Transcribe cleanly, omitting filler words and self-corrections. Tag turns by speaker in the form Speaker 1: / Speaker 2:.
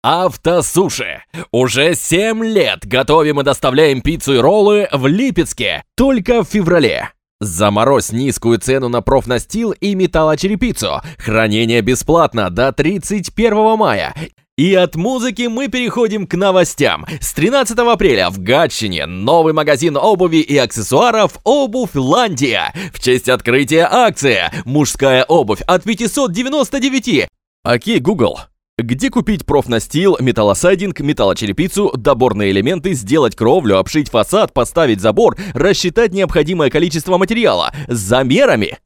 Speaker 1: Автосуши. Уже 7 лет готовим и доставляем пиццу и роллы в Липецке. Только в феврале. Заморозь низкую цену на профнастил и металлочерепицу. Хранение бесплатно до 31 мая. И от музыки мы переходим к новостям. С 13 апреля в Гатчине новый магазин обуви и аксессуаров «Обувь-Ландия». В честь открытия акция «Мужская обувь» от 599. Окей, Google. Где купить профнастил, металлосайдинг, металлочерепицу, доборные элементы, сделать кровлю, обшить фасад, поставить забор, рассчитать необходимое количество материала с замерами?